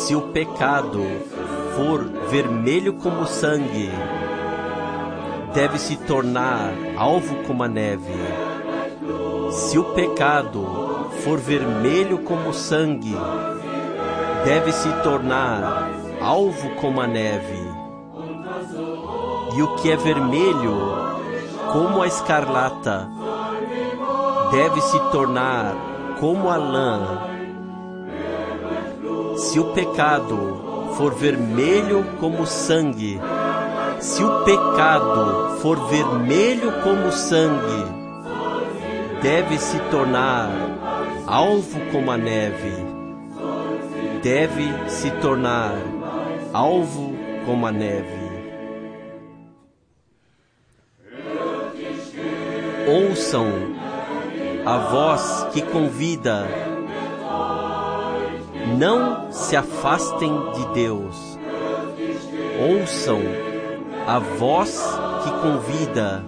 Se o pecado for vermelho como sangue, deve se tornar alvo como a neve. Se o pecado for vermelho como sangue, deve se tornar alvo como a neve. E o que é vermelho como a escarlata, deve se tornar como a lã. Se o pecado for vermelho como sangue, se o pecado for vermelho como sangue, deve se tornar alvo como a neve. Deve se tornar alvo como a neve. Ouçam a voz que convida. Não se afastem de Deus. Ouçam a voz que convida.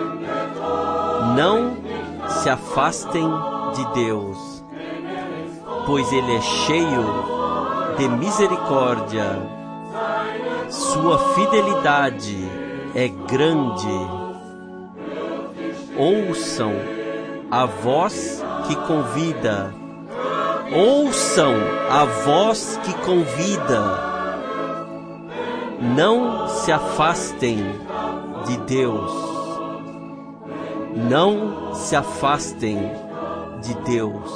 Não se afastem de Deus, pois Ele é cheio de misericórdia. Sua fidelidade é grande. Ouçam a voz que convida. Ouçam a voz que convida. Não se afastem de Deus. Não se afastem de Deus.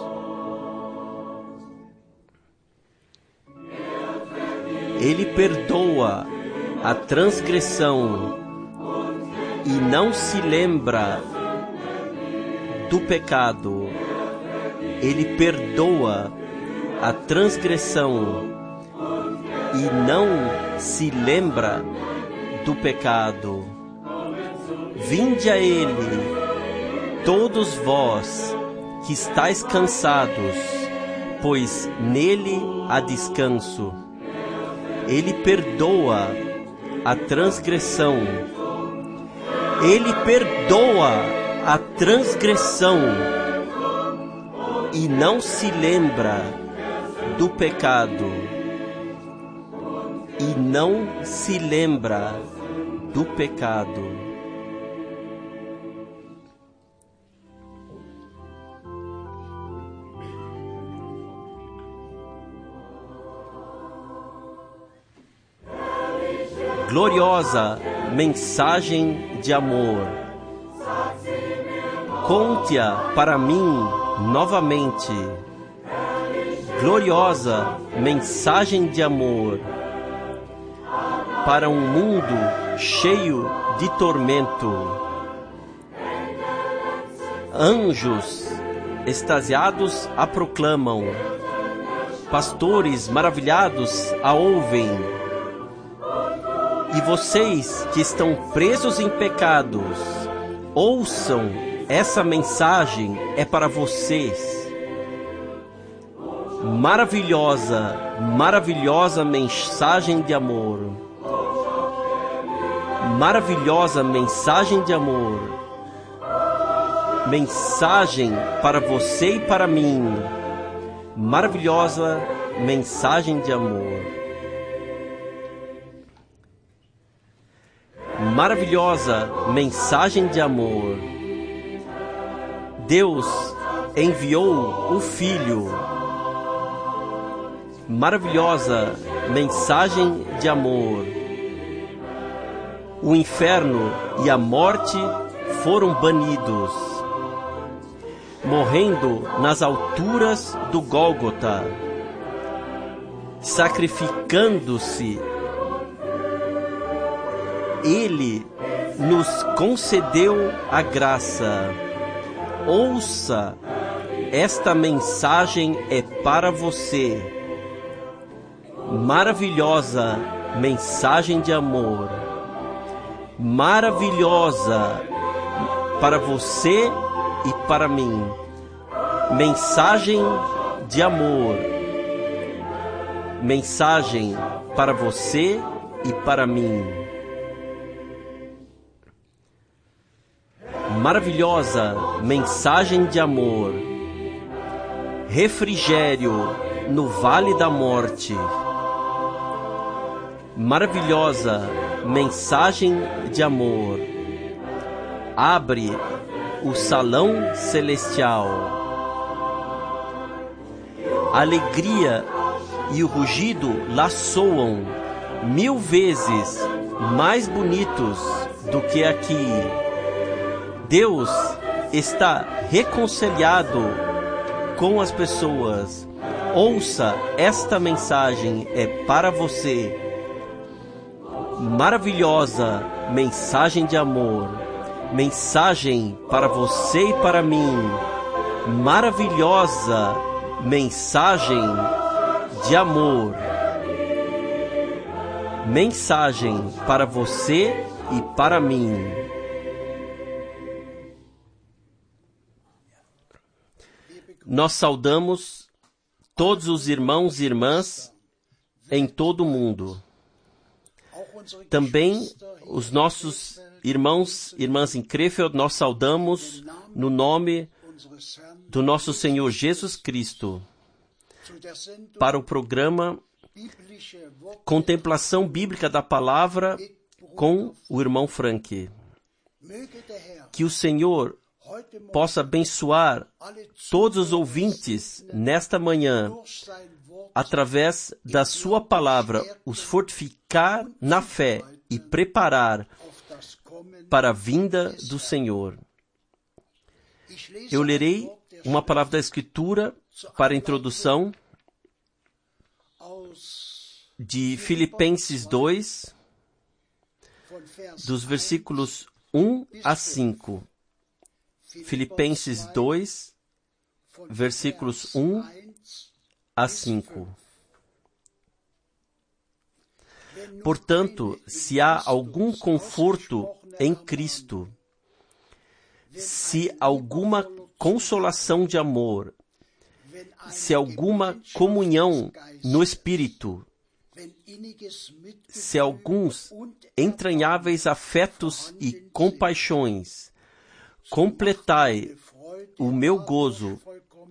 Ele perdoa a transgressão e não se lembra do pecado. Ele perdoa a transgressão e não se lembra do pecado. Vinde a Ele, todos vós que estáis cansados, pois nele há descanso. Ele perdoa a transgressão. Ele perdoa a transgressão e não se lembra do pecado. E não se lembra do pecado. Gloriosa mensagem de amor. Conte-a para mim novamente. Gloriosa mensagem de amor para um mundo cheio de tormento. Anjos extasiados a proclamam, pastores maravilhados a ouvem. E vocês que estão presos em pecados, ouçam, essa mensagem é para vocês. Maravilhosa, maravilhosa mensagem de amor. Maravilhosa mensagem de amor. Mensagem para você e para mim. Maravilhosa mensagem de amor. Maravilhosa mensagem de amor. Deus enviou o Filho. Maravilhosa mensagem de amor. O inferno e a morte foram banidos, morrendo nas alturas do Gólgota, sacrificando-se. Ele nos concedeu a graça. Ouça, esta mensagem é para você. Maravilhosa mensagem de amor. Maravilhosa para você e para mim. Mensagem de amor. Mensagem para você e para mim. Maravilhosa mensagem de amor. Refrigério no vale da morte. Maravilhosa mensagem de amor. Abre o salão celestial. A alegria e o rugido lá soam 1000 vezes mais bonitos do que aqui. Deus está reconciliado com as pessoas. Ouça, esta mensagem é para você. Maravilhosa mensagem de amor. Mensagem para você e para mim. Maravilhosa mensagem de amor. Mensagem para você e para mim. Nós saudamos todos os irmãos e irmãs em todo o mundo. Também os nossos irmãos e irmãs em Krefeld, nós saudamos no nome do nosso Senhor Jesus Cristo para o programa Contemplação Bíblica da Palavra com o irmão Frank. Que o Senhor possa abençoar todos os ouvintes nesta manhã, através da sua palavra, os fortificar na fé e preparar para a vinda do Senhor. Eu lerei uma palavra da Escritura para a introdução de Filipenses 2, dos versículos 1 a 5. Filipenses 2, versículos 1 a 5. Portanto, se há algum conforto em Cristo, se alguma consolação de amor, se alguma comunhão no Espírito, se alguns entranháveis afetos e compaixões, completai o meu gozo,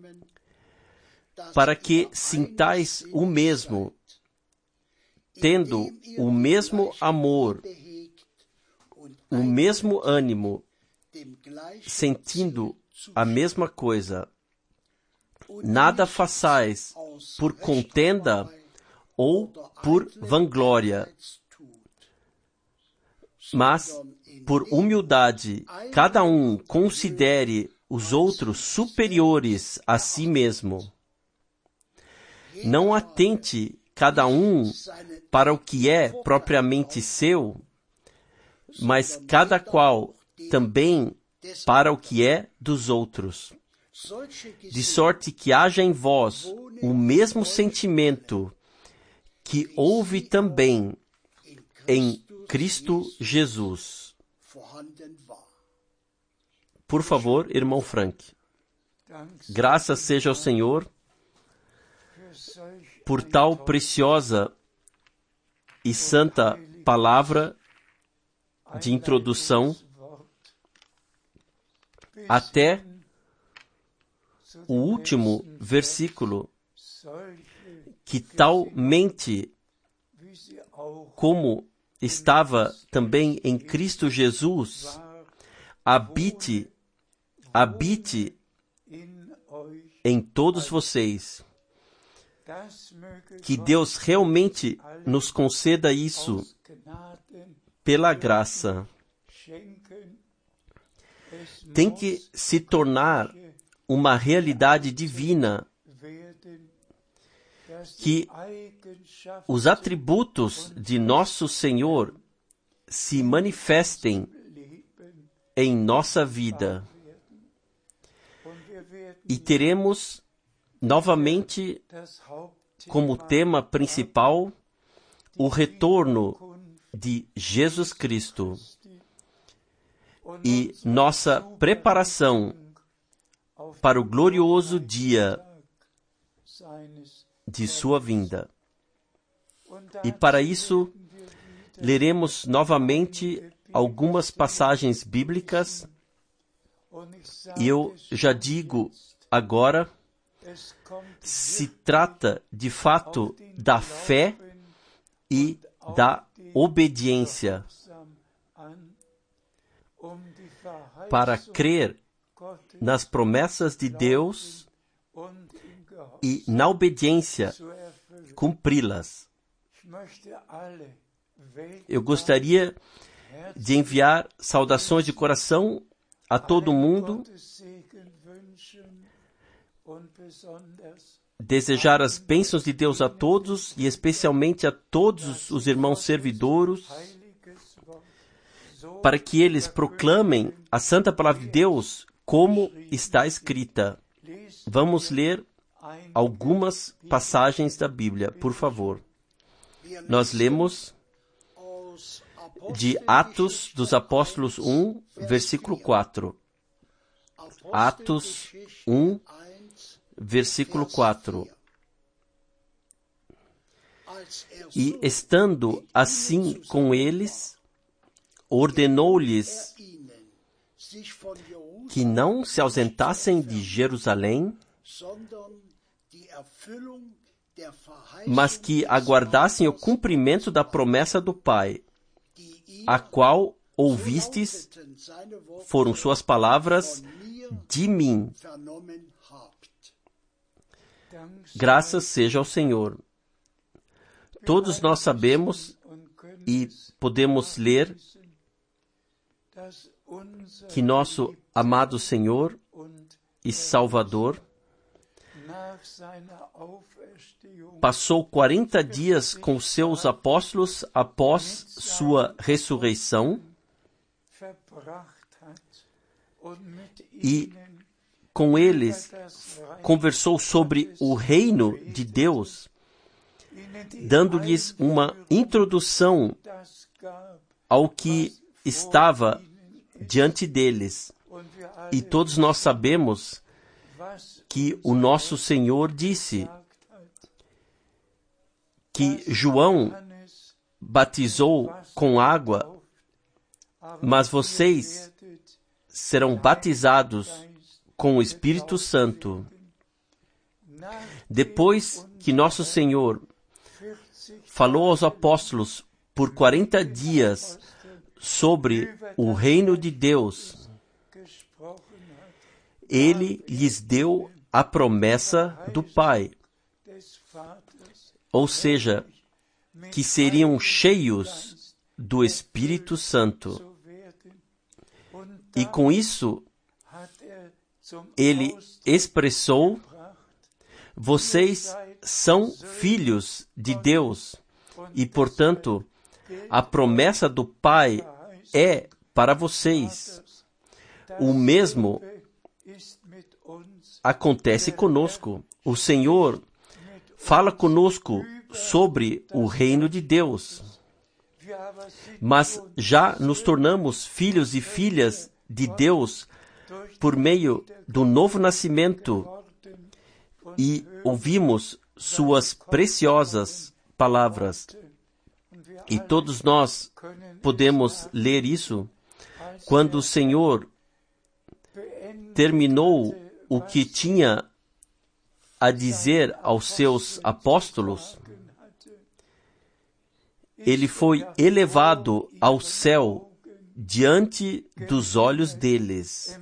para que sintais o mesmo, tendo o mesmo amor, o mesmo ânimo, sentindo a mesma coisa. Nada façais por contenda ou por vanglória, mas por humildade, cada um considere os outros superiores a si mesmo. Não atente cada um para o que é propriamente seu, mas cada qual também para o que é dos outros. De sorte que haja em vós o mesmo sentimento que houve também em Cristo Jesus. Por favor, irmão Frank. Graças seja ao Senhor por tal preciosa e santa palavra de introdução até o último versículo, que talmente como estava também em Cristo Jesus, habite em todos vocês. Que Deus realmente nos conceda isso pela graça. Tem que se tornar uma realidade divina, que os atributos de nosso Senhor se manifestem em nossa vida. E teremos novamente como tema principal o retorno de Jesus Cristo e nossa preparação para o glorioso dia de sua vinda. E para isso, leremos novamente algumas passagens bíblicas, e eu já digo agora Se trata, de fato, da fé e da obediência. Para crer nas promessas de Deus e, na obediência, cumpri-las. Eu gostaria de enviar saudações de coração a todo mundo, desejar as bênçãos de Deus a todos e especialmente a todos os irmãos servidores, para que eles proclamem a Santa Palavra de Deus como está escrita. Vamos ler algumas passagens da Bíblia, por favor. Nós lemos de Atos dos Apóstolos 1, versículo 4. Atos 1, versículo 4. E estando assim com eles, ordenou-lhes que não se ausentassem de Jerusalém, mas que aguardassem o cumprimento da promessa do Pai, a qual ouvistes, foram suas palavras, de mim. Graças seja ao Senhor. Todos nós sabemos e podemos ler que nosso amado Senhor e Salvador passou 40 dias com seus apóstolos após sua ressurreição e com eles conversou sobre o reino de Deus, dando-lhes uma introdução ao que estava diante deles. E todos nós sabemos que o nosso Senhor disse que João batizou com água, mas vocês serão batizados com o Espírito Santo. Depois que nosso Senhor falou aos apóstolos por 40 dias sobre o reino de Deus, ele lhes deu a promessa do Pai, ou seja, que seriam cheios do Espírito Santo. E com isso, ele expressou: vocês são filhos de Deus e, portanto, a promessa do Pai é para vocês. O mesmo acontece conosco. O Senhor fala conosco sobre o reino de Deus. Mas já nos tornamos filhos e filhas de Deus por meio do novo nascimento e ouvimos suas preciosas palavras. E todos nós podemos ler isso quando o Senhor terminou o que tinha a dizer aos seus apóstolos. Ele foi elevado ao céu diante dos olhos deles.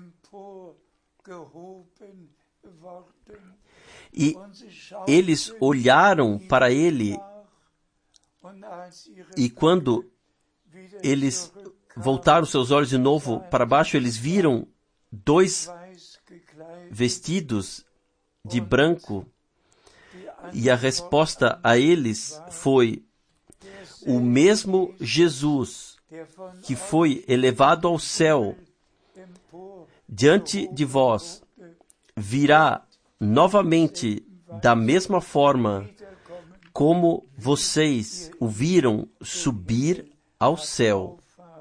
E eles olharam para ele, e quando eles voltaram seus olhos de novo para baixo, eles viram 2 vestidos de branco, e a resposta a eles foi: o mesmo Jesus que foi elevado ao céu diante de vós virá novamente da mesma forma como vocês o viram subir ao céu.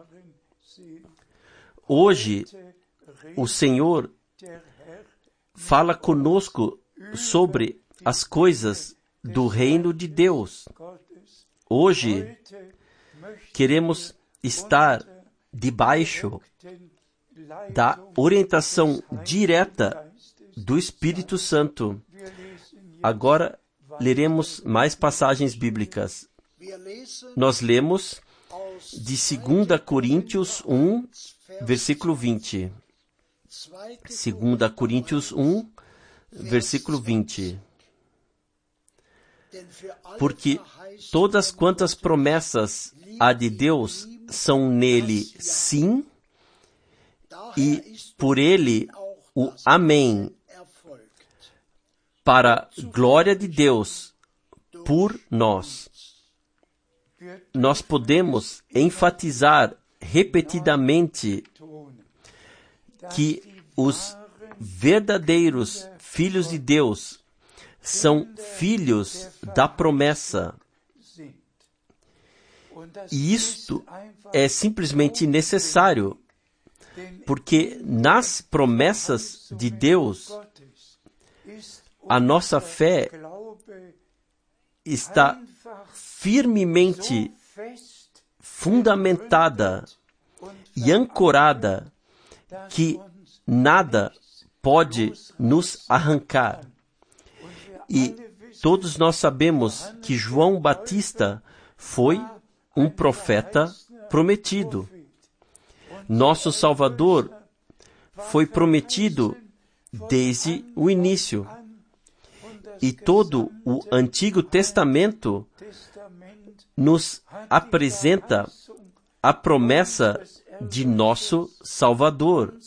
Hoje, o Senhor fala conosco sobre as coisas do reino de Deus. Hoje, queremos estar debaixo da orientação direta do Espírito Santo. Agora leremos mais passagens bíblicas. Nós lemos de 2 Coríntios 1, versículo 20. 2 Coríntios 1, versículo 20. Porque todas quantas promessas há de Deus são nele sim, e por ele o amém, para a glória de Deus por nós. Nós podemos enfatizar repetidamente que os verdadeiros filhos de Deus são filhos da promessa. E isto é simplesmente necessário, porque nas promessas de Deus, a nossa fé está firmemente fundamentada e ancorada que nada pode nos arrancar. E todos nós sabemos que João Batista foi um profeta prometido. Nosso Salvador foi prometido desde o início. E todo o Antigo Testamento nos apresenta a promessa de nosso Salvador.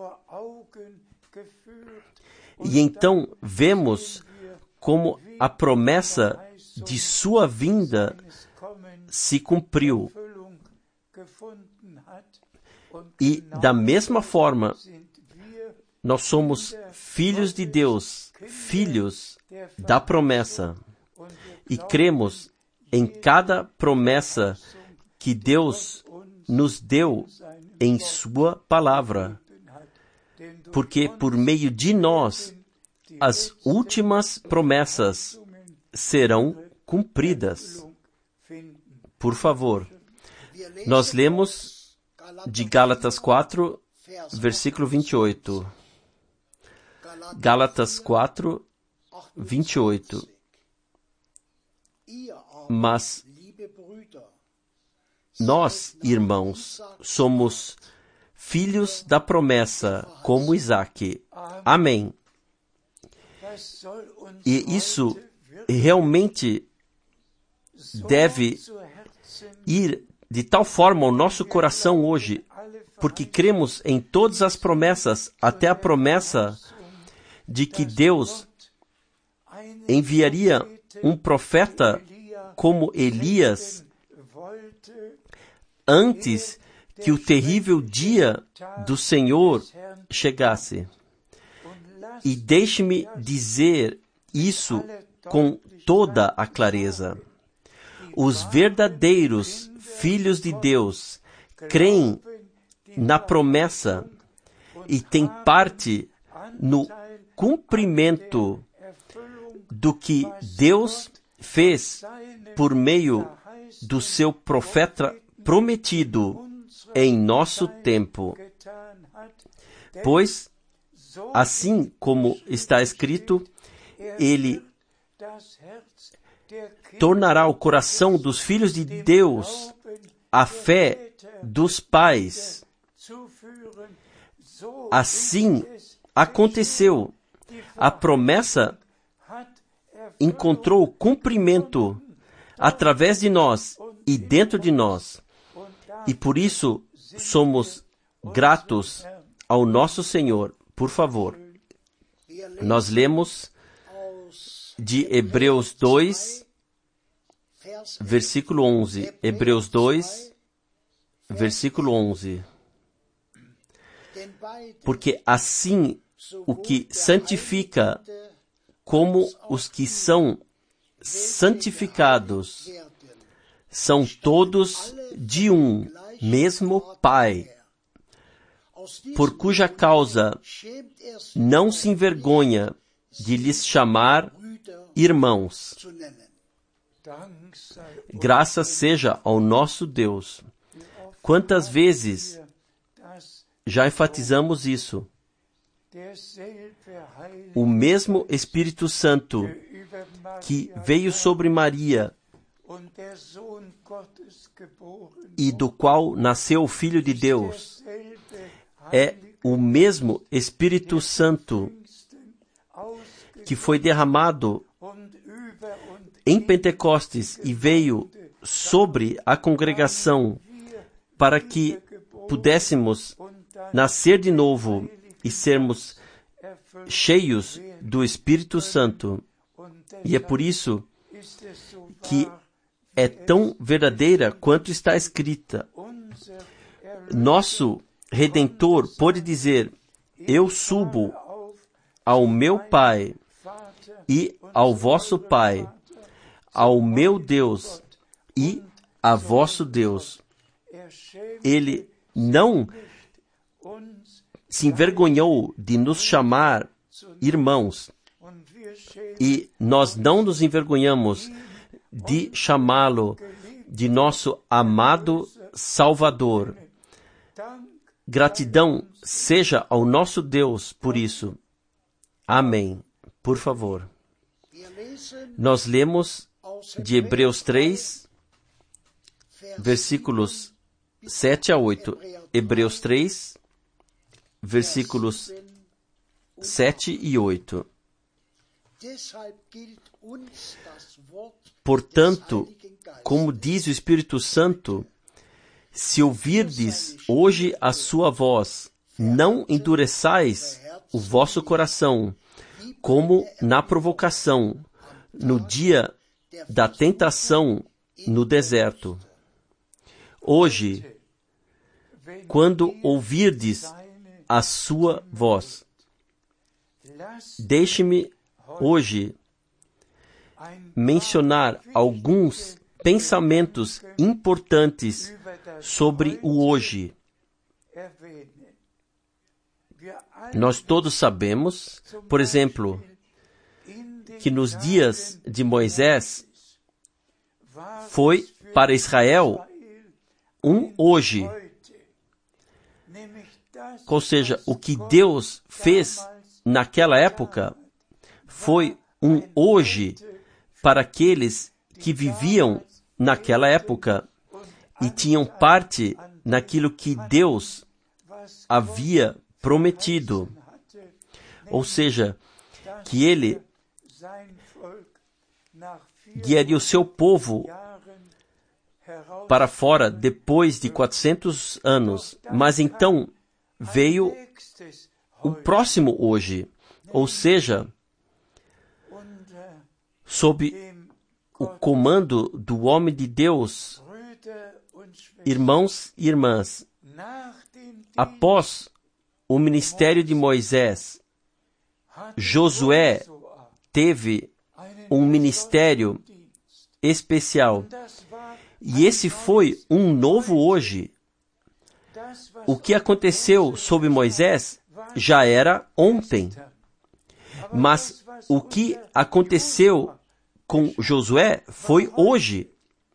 E então vemos como a promessa de sua vinda se cumpriu. E da mesma forma, nós somos filhos de Deus, filhos da promessa. E cremos em cada promessa que Deus nos deu em sua palavra. Porque por meio de nós, as últimas promessas serão cumpridas. Por favor, nós lemos de Gálatas 4, versículo 28. Gálatas 4, 28. Mas nós, irmãos, somos filhos da promessa, como Isaque. Amém. E isso realmente deve ir de tal forma ao nosso coração hoje, porque cremos em todas as promessas, até a promessa de que Deus enviaria um profeta como Elias antes que o terrível dia do Senhor chegasse. E deixe-me dizer isso com toda a clareza. Os verdadeiros filhos de Deus creem na promessa e têm parte no cumprimento do que Deus fez por meio do seu profeta prometido em nosso tempo. Pois, assim como está escrito, Ele tornará o coração dos filhos de Deus a fé dos pais. Assim aconteceu. A promessa encontrou cumprimento através de nós e dentro de nós. E por isso somos gratos ao nosso Senhor. Por favor, nós lemos de Hebreus 2, versículo 11. Hebreus 2, versículo 11. Porque assim o que santifica como os que são santificados são todos de um mesmo Pai, por cuja causa não se envergonha de lhes chamar irmãos. Graças seja ao nosso Deus. Quantas vezes já enfatizamos isso? O mesmo Espírito Santo que veio sobre Maria e do qual nasceu o Filho de Deus, é o mesmo Espírito Santo que foi derramado em Pentecostes e veio sobre a congregação para que pudéssemos nascer de novo e sermos cheios do Espírito Santo. E é por isso que é tão verdadeira quanto está escrita. Nosso Redentor pôde dizer: eu subo ao meu Pai e ao vosso Pai, ao meu Deus e a vosso Deus. Ele não se envergonhou de nos chamar irmãos, e nós não nos envergonhamos de chamá-lo de nosso amado Salvador. Gratidão seja ao nosso Deus por isso. Amém. Por favor. Nós lemos de Hebreus 3, versículos 7 a 8. Hebreus 3, versículos 7 e 8. Portanto, como diz o Espírito Santo, se ouvirdes hoje a sua voz, não endureçais o vosso coração, como na provocação, no dia da tentação no deserto. Hoje, quando ouvirdes a sua voz, deixe-me hoje mencionar alguns pensamentos importantes sobre o hoje. Nós todos sabemos, por exemplo, que nos dias de Moisés foi para Israel um hoje. Ou seja, o que Deus fez naquela época foi um hoje para aqueles que viviam naquela época e tinham parte naquilo que Deus havia prometido. Ou seja, que Ele guiaria o seu povo para fora depois de 400 anos. Mas então veio o próximo hoje, ou seja, sob o comando do homem de Deus, irmãos e irmãs, após o ministério de Moisés, Josué teve um ministério especial. E esse foi um novo hoje. O que aconteceu sob Moisés já era ontem. Mas o que aconteceu com Josué foi hoje.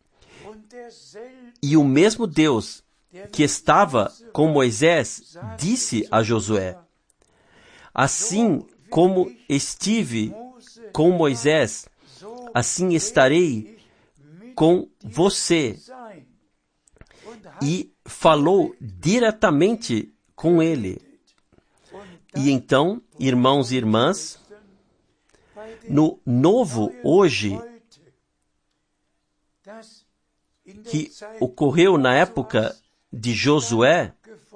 E o mesmo Deus que estava com Moisés disse a Josué: assim como estive com Moisés, assim estarei com você. E falou diretamente com ele. E então, irmãos e irmãs, no novo hoje, que ocorreu na época de Josué,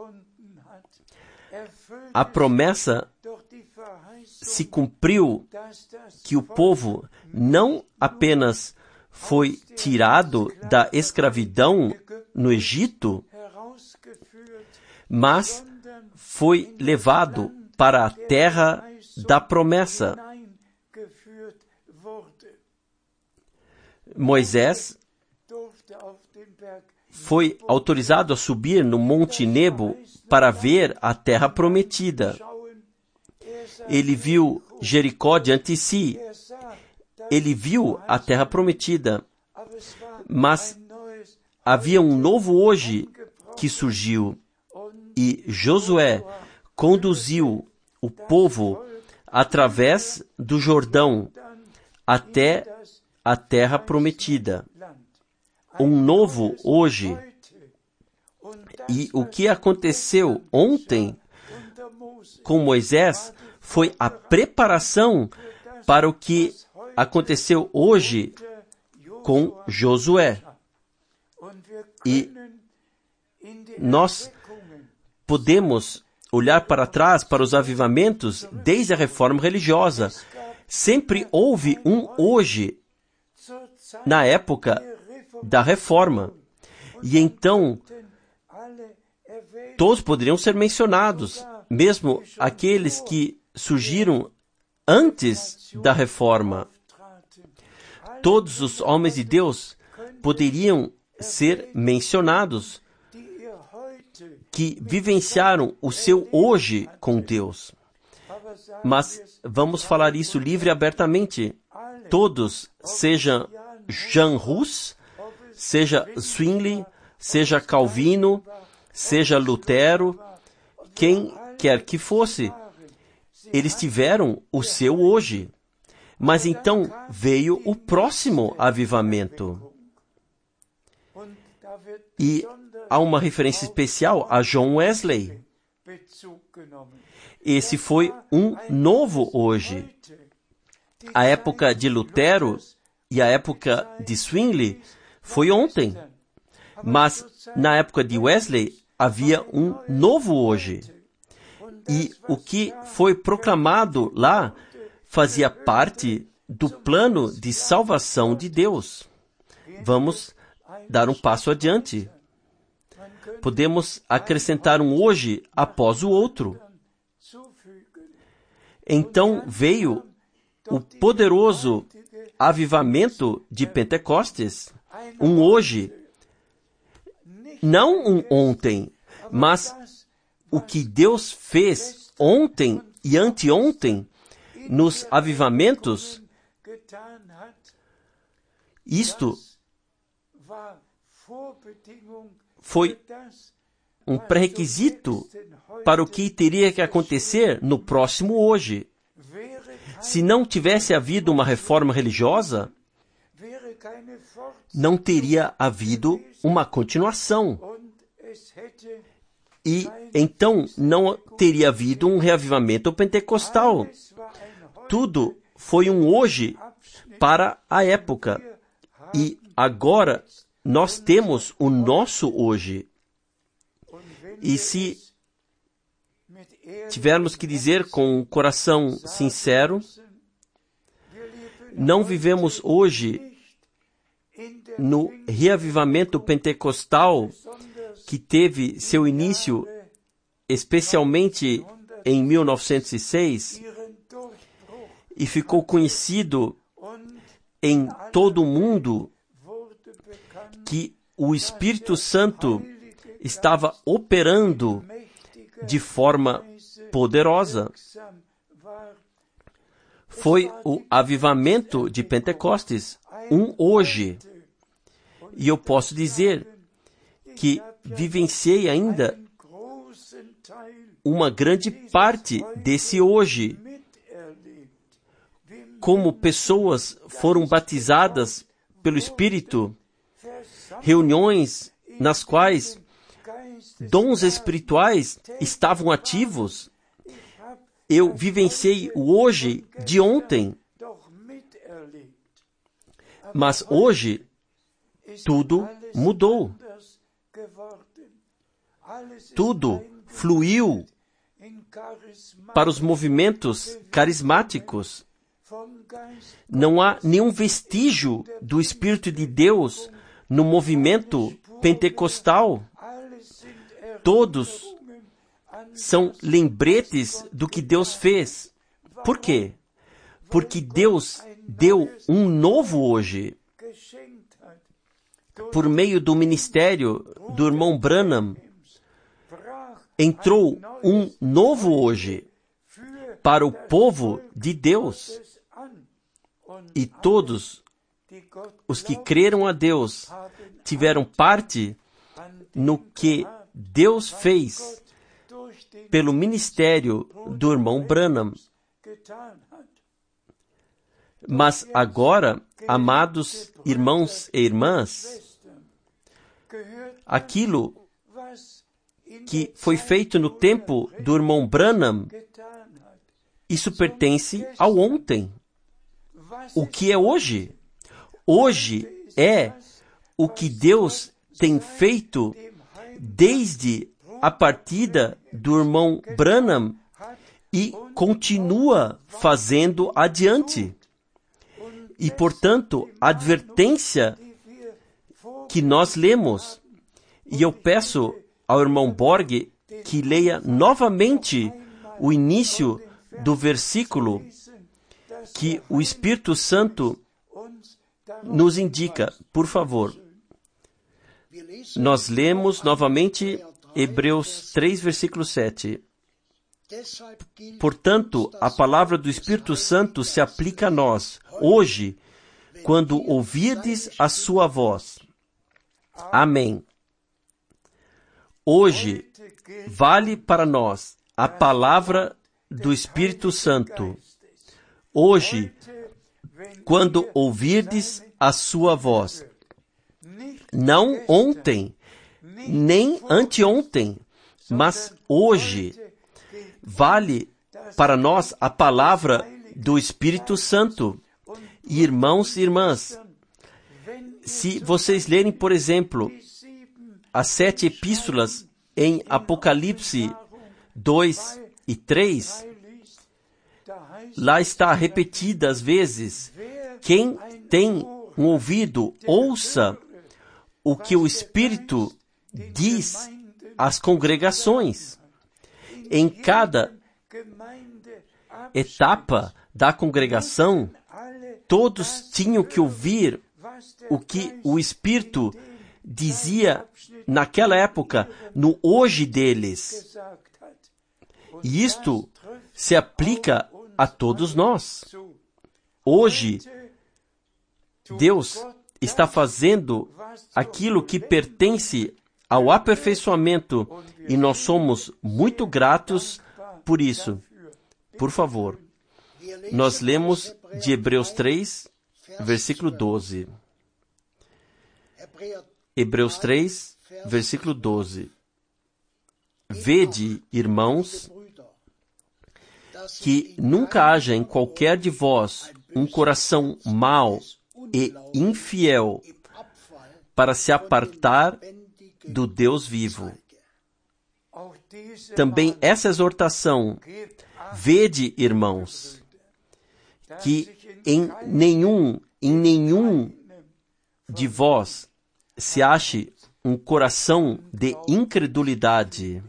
a promessa se cumpriu que o povo não apenas foi tirado da escravidão no Egito, mas foi levado para a terra da promessa. Moisés foi autorizado a subir no Monte Nebo para ver a terra prometida. Ele viu Jericó diante de si. Ele viu a terra prometida. Mas havia um novo hoje que surgiu. E Josué conduziu o povo através do Jordão até a terra prometida. Um novo hoje. E o que aconteceu ontem com Moisés foi a preparação para o que aconteceu hoje com Josué. E nós podemos olhar para trás, para os avivamentos, desde a reforma religiosa. Sempre houve um hoje, na época da reforma. E então, todos poderiam ser mencionados, mesmo aqueles que surgiram antes da reforma. Todos os homens de Deus poderiam ser mencionados, que vivenciaram o seu hoje com Deus. Mas vamos falar isso livre e abertamente. Todos, seja Jan Hus, seja Zwingli, seja Calvino, seja Lutero, quem quer que fosse, eles tiveram o seu hoje. Mas então veio o próximo avivamento. E há uma referência especial a John Wesley. Esse foi um novo hoje. A época de Lutero e a época de Zwingli foi ontem. Mas na época de Wesley havia um novo hoje. E o que foi proclamado lá fazia parte do plano de salvação de Deus. Vamos dar um passo adiante. Podemos acrescentar um hoje após o outro. Então veio o poderoso avivamento de Pentecostes, um hoje, não um ontem, mas o que Deus fez ontem e anteontem nos avivamentos, isto foi um pré-requisito para o que teria que acontecer no próximo hoje. Se não tivesse havido uma reforma religiosa, não teria havido uma continuação. E então não teria havido um reavivamento pentecostal. Tudo foi um hoje para a época. E agora nós temos o nosso hoje. E se tivermos que dizer com um coração sincero, não vivemos hoje no reavivamento pentecostal que teve seu início especialmente em 1906 e ficou conhecido em todo o mundo que o Espírito Santo estava operando de forma poderosa. Foi o avivamento de Pentecostes, um hoje. E eu posso dizer que vivenciei ainda uma grande parte desse hoje. Como pessoas foram batizadas pelo Espírito, reuniões nas quais dons espirituais estavam ativos. Eu vivenciei o hoje de ontem. Mas hoje, tudo mudou. Tudo fluiu para os movimentos carismáticos. Não há nenhum vestígio do Espírito de Deus no movimento pentecostal. Todos são lembretes do que Deus fez. Por quê? Porque Deus deu um novo hoje. Por meio do ministério do irmão Branham, entrou um novo hoje para o povo de Deus. E todos os que creram a Deus tiveram parte no que Deus fez pelo ministério do irmão Branham. Mas agora, amados irmãos e irmãs, aquilo que foi feito no tempo do irmão Branham, isso pertence ao ontem. O que é hoje? Hoje é o que Deus tem feito desde a partida do irmão Branham e continua fazendo adiante. E, portanto, a advertência que nós lemos, e eu peço ao irmão Borg que leia novamente o início do versículo que o Espírito Santo nos indica, por favor. Nós lemos novamente Hebreus 3, versículo 7. Portanto, a palavra do Espírito Santo se aplica a nós, hoje, quando ouvirdes a sua voz. Amém. Hoje, vale para nós a palavra do Espírito Santo. Hoje, quando ouvirdes a sua voz. Não ontem, nem anteontem, mas hoje. Vale para nós a palavra do Espírito Santo. Irmãos e irmãs, se vocês lerem, por exemplo, as 7 epístolas em Apocalipse 2 e 3, lá está repetidas vezes, quem tem um ouvido, ouça o que o Espírito diz às congregações. Em cada etapa da congregação, todos tinham que ouvir o que o Espírito dizia naquela época, no hoje deles. E isto se aplica a todos nós. Hoje, Deus está fazendo aquilo que pertence ao aperfeiçoamento e nós somos muito gratos por isso. Por favor, nós lemos de Hebreus 3, versículo 12. Hebreus 3, versículo 12. Vede, irmãos, que nunca haja em qualquer de vós um coração mau e infiel para se apartar do Deus vivo. Também essa exortação, vede, irmãos, que em nenhum de vós se ache um coração de incredulidade.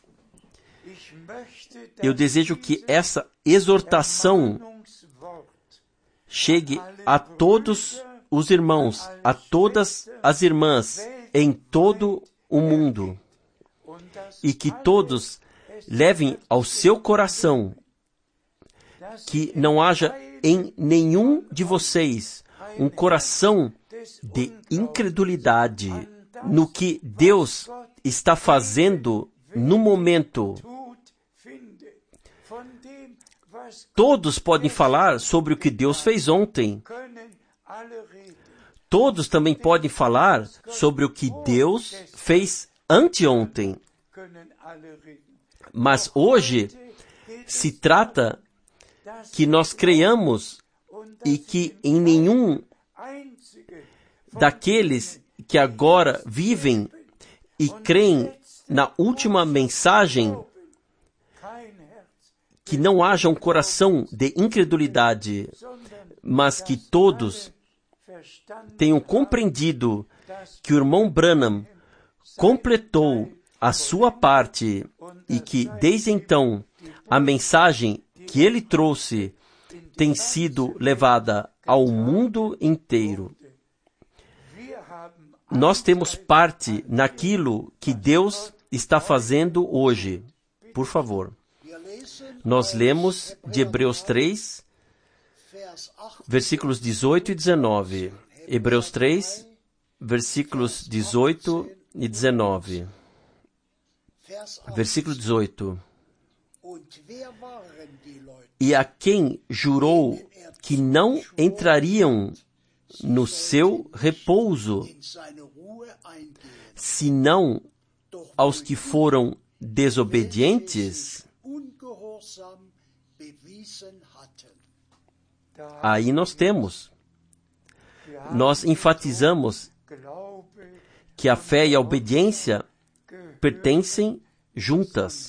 Eu desejo que essa exortação chegue a todos os irmãos, a todas as irmãs, em todo o mundo, e que todos levem ao seu coração que não haja em nenhum de vocês um coração de incredulidade no que Deus está fazendo no momento. Todos podem falar sobre o que Deus fez ontem. Todos também podem falar sobre o que Deus fez anteontem. Mas hoje se trata que nós creiamos e que em nenhum daqueles que agora vivem e creem na última mensagem, que não haja um coração de incredulidade, mas que todos tenham compreendido que o irmão Branham completou a sua parte e que, desde então, a mensagem que ele trouxe tem sido levada ao mundo inteiro. Nós temos parte naquilo que Deus está fazendo hoje. Por favor. Nós lemos de Hebreus 3, versículos 18 e 19. Hebreus 3, versículos 18 e 19. Versículo 18. E a quem jurou que não entrariam no seu repouso, senão aos que foram desobedientes? Aí nós enfatizamos que a fé e a obediência pertencem juntas.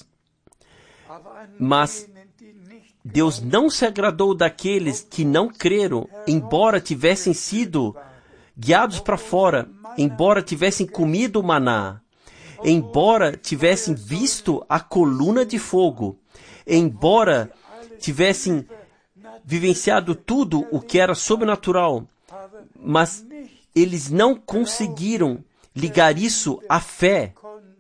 Mas Deus não se agradou daqueles que não creram, embora tivessem sido guiados para fora, embora tivessem comido o maná, embora tivessem visto a coluna de fogo, embora tivessem vivenciado tudo o que era sobrenatural, mas eles não conseguiram ligar isso à fé.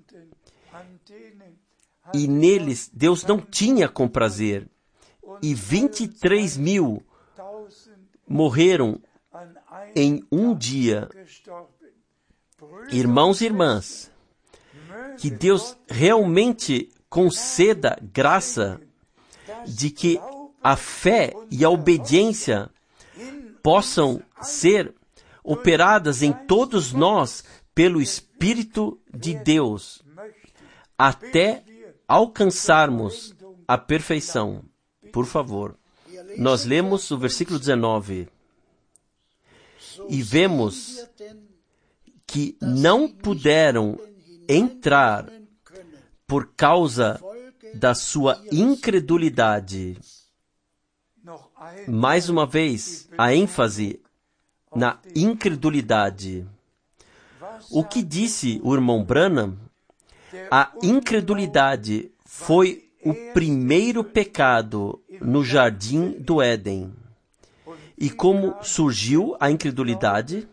E neles Deus não tinha comprazer. E 23.000 morreram em um dia. Irmãos e irmãs, que Deus realmente conceda graça de que a fé e a obediência possam ser operadas em todos nós pelo Espírito de Deus, até alcançarmos a perfeição. Por favor, nós lemos o versículo 19 e vemos que não puderam entrar por causa da sua incredulidade. Mais uma vez, a ênfase na incredulidade. O que disse o irmão Branham? A incredulidade foi o primeiro pecado no jardim do Éden. E como surgiu a incredulidade?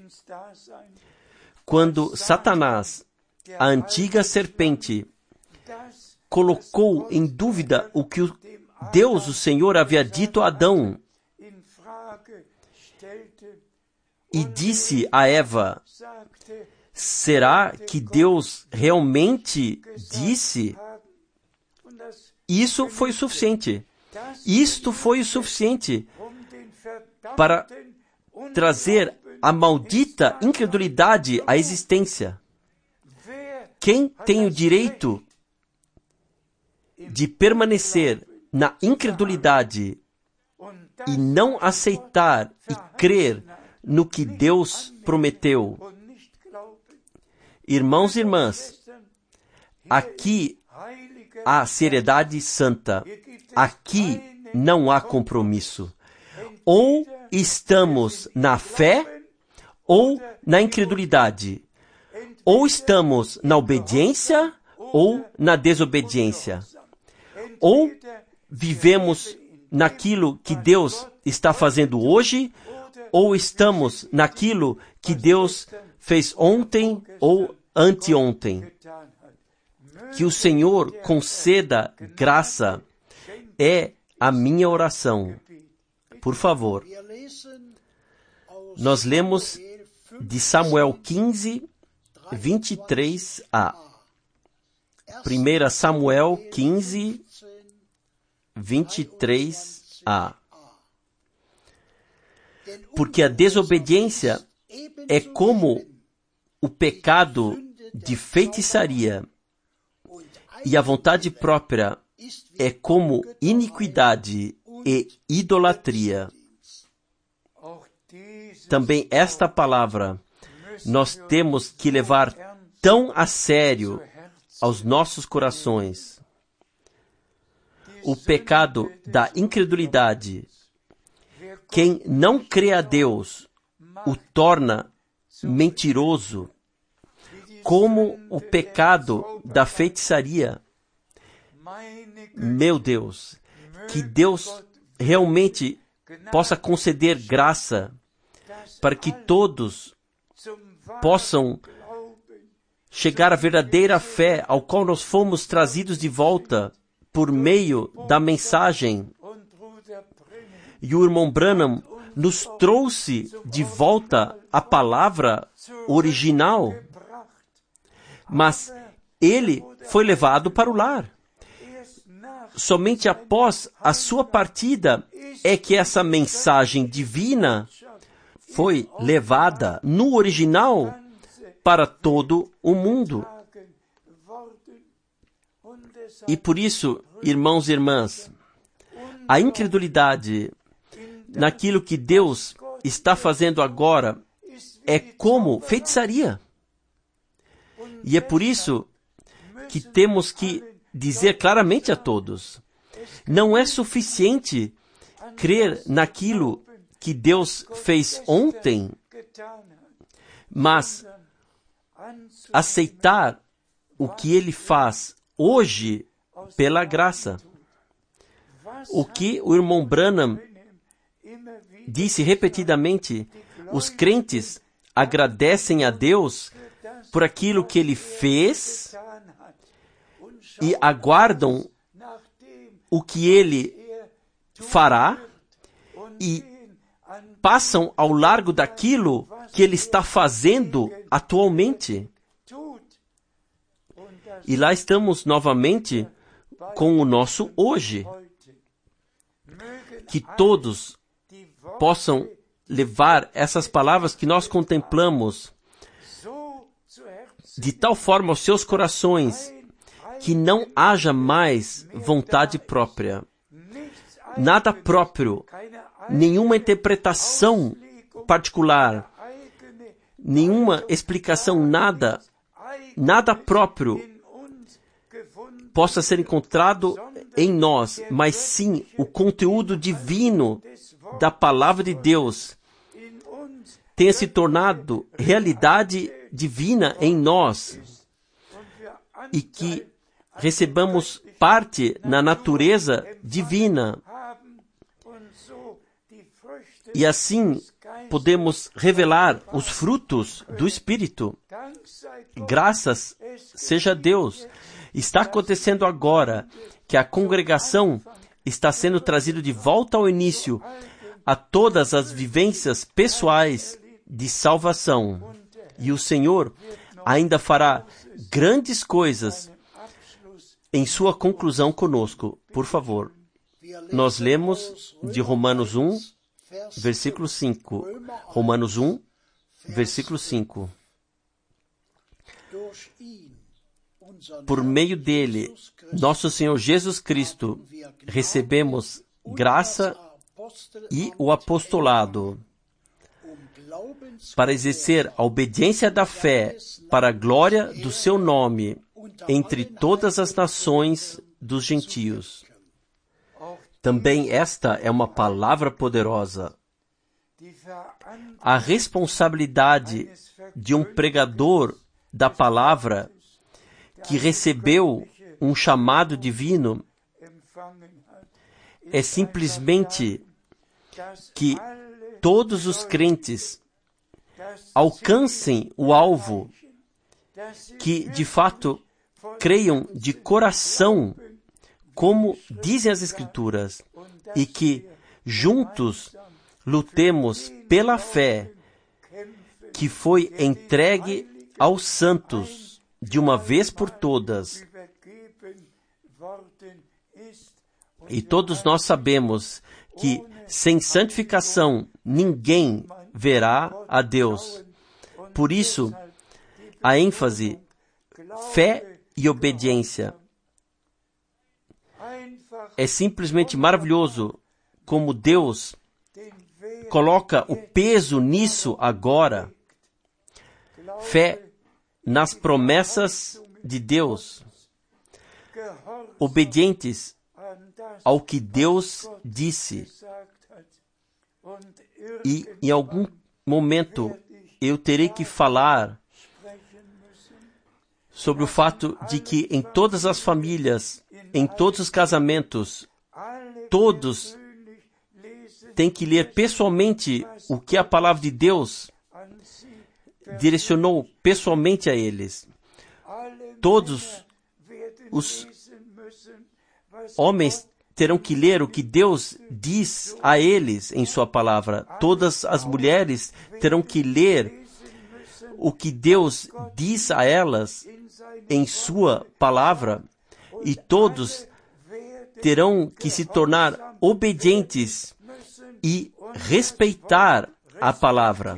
Quando Satanás, a antiga serpente, colocou em dúvida o que Deus, o Senhor, havia dito a Adão, e disse a Eva: será que Deus realmente disse? Isso foi o suficiente. Isto foi o suficiente para trazer a maldita incredulidade à existência. Quem tem o direito de permanecer na incredulidade e não aceitar e crer no que Deus prometeu? Irmãos e irmãs, aqui há seriedade santa. Aqui não há compromisso. Ou estamos na fé ou na incredulidade. Ou estamos na obediência ou na desobediência. Ou vivemos naquilo que Deus está fazendo hoje, ou estamos naquilo que Deus fez ontem ou anteontem. Que o Senhor conceda graça é a minha oração. Por favor. Nós lemos de Samuel 15, 23a. 1 Samuel 15, 23a. Porque a desobediência é como o pecado de feitiçaria, e a vontade própria é como iniquidade e idolatria. Também esta palavra nós temos que levar tão a sério aos nossos corações. O pecado da incredulidade. Quem não crê a Deus o torna mentiroso, como o pecado da feitiçaria. Meu Deus, que Deus realmente possa conceder graça para que todos possam chegar à verdadeira fé ao qual nós fomos trazidos de volta por meio da mensagem. E o irmão Branham nos trouxe de volta a palavra original. Mas ele foi levado para o lar. Somente após a sua partida é que essa mensagem divina foi levada no original para todo o mundo. E por isso, irmãos e irmãs, a incredulidade naquilo que Deus está fazendo agora é como feitiçaria. E é por isso que temos que dizer claramente a todos: não é suficiente crer naquilo que Deus fez ontem, mas aceitar o que Ele faz hoje pela graça. O que o irmão Branham disse repetidamente: os crentes agradecem a Deus por aquilo que Ele fez e aguardam o que Ele fará e passam ao largo daquilo que Ele está fazendo atualmente. E lá estamos novamente com o nosso hoje. Que todos possam levar essas palavras que nós contemplamos de tal forma aos seus corações que não haja mais vontade própria, nada próprio, nenhuma interpretação particular, nenhuma explicação, nada próprio possa ser encontrado em nós, mas sim o conteúdo divino da palavra de Deus tenha se tornado realidade divina em nós e que recebamos parte na natureza divina. E assim podemos revelar os frutos do Espírito. Graças seja a Deus. Está acontecendo agora que a congregação está sendo trazida de volta ao início a todas as vivências pessoais de salvação. E o Senhor ainda fará grandes coisas em sua conclusão conosco. Por favor, nós lemos de Romanos 1, versículo 5. Romanos 1, versículo 5. Por meio dele, nosso Senhor Jesus Cristo, recebemos graça e o apostolado para exercer a obediência da fé para a glória do seu nome entre todas as nações dos gentios. Também esta é uma palavra poderosa. A responsabilidade de um pregador da palavra que recebeu um chamado divino é simplesmente que todos os crentes alcancem o alvo, que de fato creiam de coração, como dizem as Escrituras, e que juntos lutemos pela fé que foi entregue aos santos de uma vez por todas. E todos nós sabemos que sem santificação ninguém verá a Deus. Por isso, a ênfase, fé e obediência. É simplesmente maravilhoso como Deus coloca o peso nisso agora. Fé nas promessas de Deus. Obedientes ao que Deus disse. E em algum momento eu terei que falar sobre o fato de que em todas as famílias, em todos os casamentos, todos têm que ler pessoalmente o que a palavra de Deus direcionou pessoalmente a eles. Todos os homens terão que ler o que Deus diz a eles em sua palavra. Todas as mulheres terão que ler o que Deus diz a elas em sua palavra, e todos terão que se tornar obedientes e respeitar a palavra.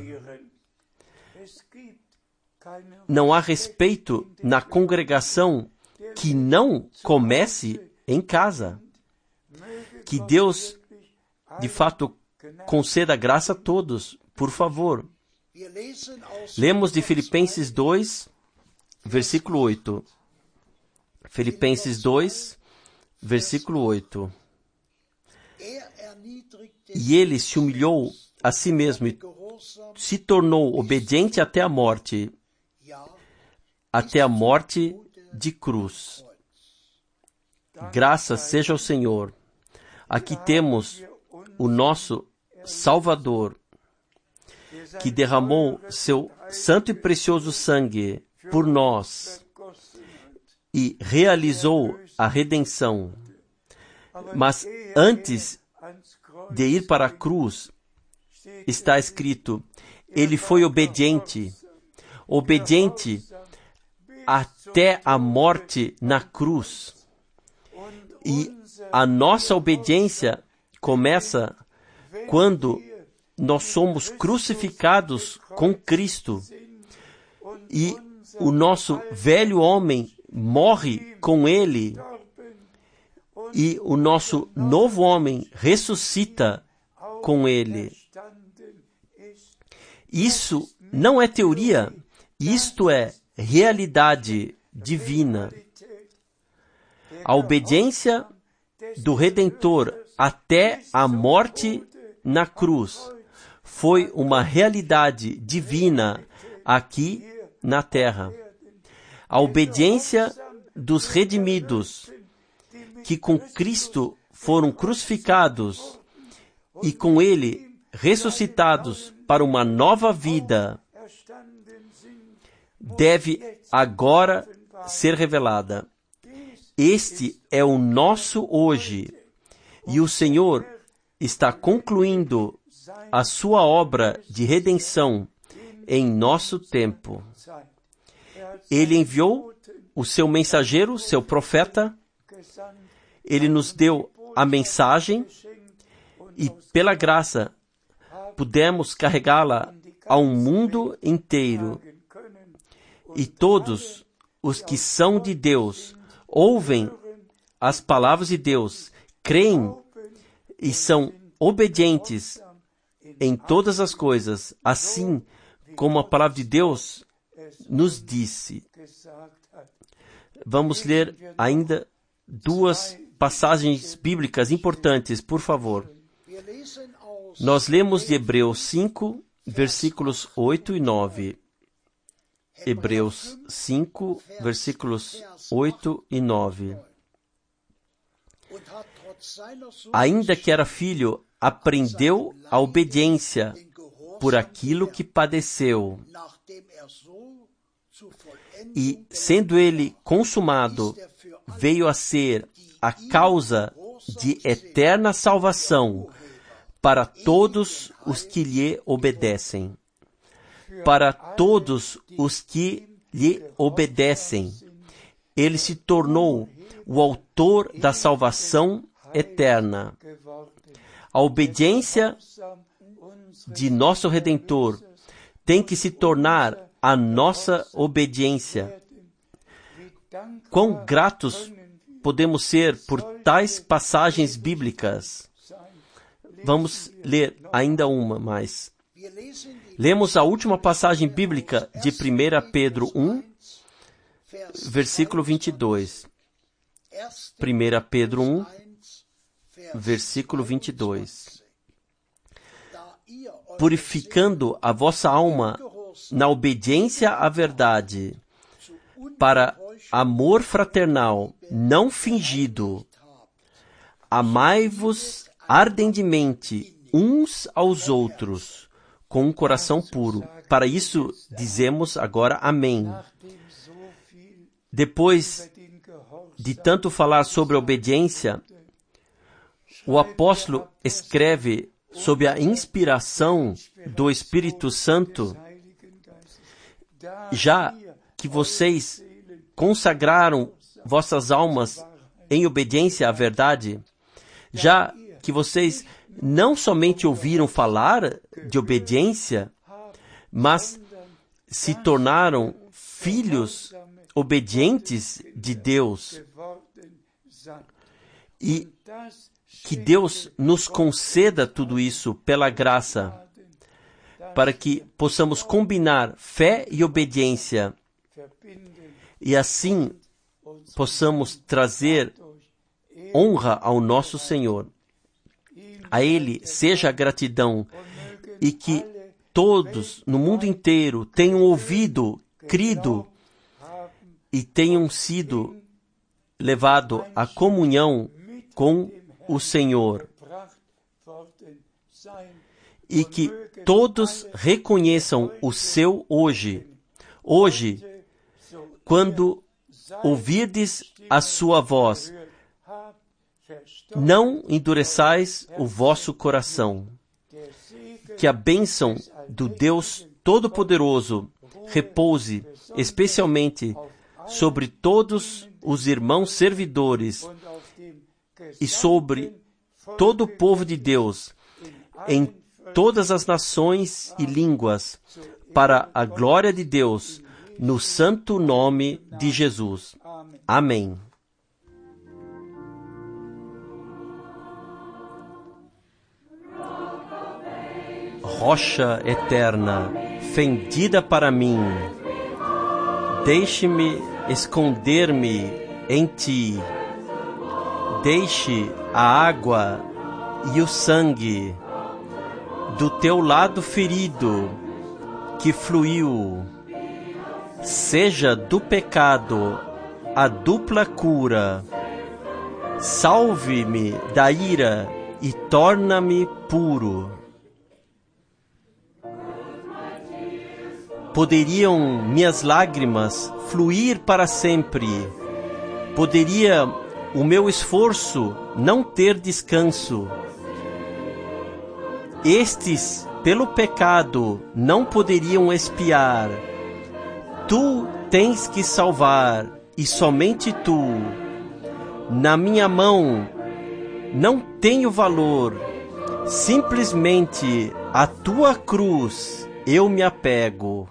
Não há respeito na congregação que não comece em casa. Que Deus, de fato, conceda graça a todos, por favor. Lemos de Filipenses 2, versículo 8. Filipenses 2, versículo 8. E ele se humilhou a si mesmo e se tornou obediente até a morte de cruz. Graças seja ao Senhor. Aqui temos o nosso Salvador, que derramou seu santo e precioso sangue por nós e realizou a redenção. Mas antes de ir para a cruz, está escrito, ele foi obediente até a morte na cruz. E a nossa obediência começa quando nós somos crucificados com Cristo e o nosso velho homem morre com ele e o nosso novo homem ressuscita com ele. Isso não é teoria, isto é realidade divina. A obediência do Redentor até a morte na cruz foi uma realidade divina aqui na terra. A obediência dos redimidos, que com Cristo foram crucificados e com Ele ressuscitados para uma nova vida, deve agora ser revelada. Este é o nosso hoje, e o Senhor está concluindo a sua obra de redenção em nosso tempo. Ele enviou o seu mensageiro, seu profeta, ele nos deu a mensagem e, pela graça, pudemos carregá-la ao mundo inteiro. E todos os que são de Deus ouvem as palavras de Deus, creem e são obedientes em todas as coisas, assim como a palavra de Deus nos disse. Vamos ler ainda duas passagens bíblicas importantes, por favor. Nós lemos de Hebreus 5, versículos 8 e 9. Hebreus 5, versículos 8 e 9. Ainda que era filho, aprendeu a obediência por aquilo que padeceu. E, sendo ele consumado, veio a ser a causa de eterna salvação para todos os que lhe obedecem. Para todos os que lhe obedecem. Ele se tornou o autor da salvação eterna. A obediência de nosso Redentor tem que se tornar a nossa obediência. Quão gratos podemos ser por tais passagens bíblicas. Vamos ler ainda uma mais. Lemos a última passagem bíblica de 1 Pedro 1, versículo 22. 1 Pedro 1, versículo 22. Purificando a vossa alma na obediência à verdade, para amor fraternal não fingido, amai-vos ardentemente uns aos outros, com um coração puro. Para isso dizemos agora amém. Depois de tanto falar sobre a obediência, o apóstolo escreve sob a inspiração do Espírito Santo já que vocês consagraram vossas almas em obediência à verdade, já que vocês não somente ouviram falar de obediência, mas se tornaram filhos obedientes de Deus. E que Deus nos conceda tudo isso pela graça, para que possamos combinar fé e obediência, e assim possamos trazer honra ao nosso Senhor. A Ele seja a gratidão, e que todos no mundo inteiro tenham ouvido, crido e tenham sido levados à comunhão com o Senhor. E que todos reconheçam o seu hoje. Hoje, quando ouvirdes a sua voz, não endureçais o vosso coração. Que a bênção do Deus Todo-Poderoso repouse especialmente sobre todos os irmãos servidores e sobre todo o povo de Deus, em todas as nações e línguas, para a glória de Deus, no santo nome de Jesus. Amém. Rocha eterna, fendida para mim, deixe-me esconder-me em ti. Deixe a água e o sangue do teu lado ferido que fluiu. Seja do pecado a dupla cura. Salve-me da ira e torna-me puro. Poderiam minhas lágrimas fluir para sempre? Poderia o meu esforço não ter descanso? Estes, pelo pecado, não poderiam expiar. Tu tens que salvar, e somente tu. Na minha mão não tenho valor, simplesmente a tua cruz eu me apego.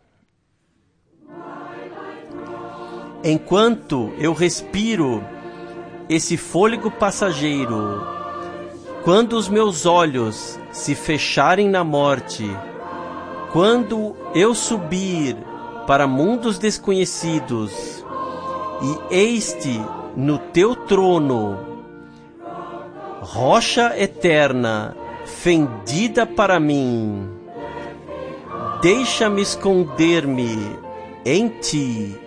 Enquanto eu respiro esse fôlego passageiro, quando os meus olhos se fecharem na morte, quando eu subir para mundos desconhecidos, e eis-te no teu trono, rocha eterna, fendida para mim, deixa-me esconder-me em ti.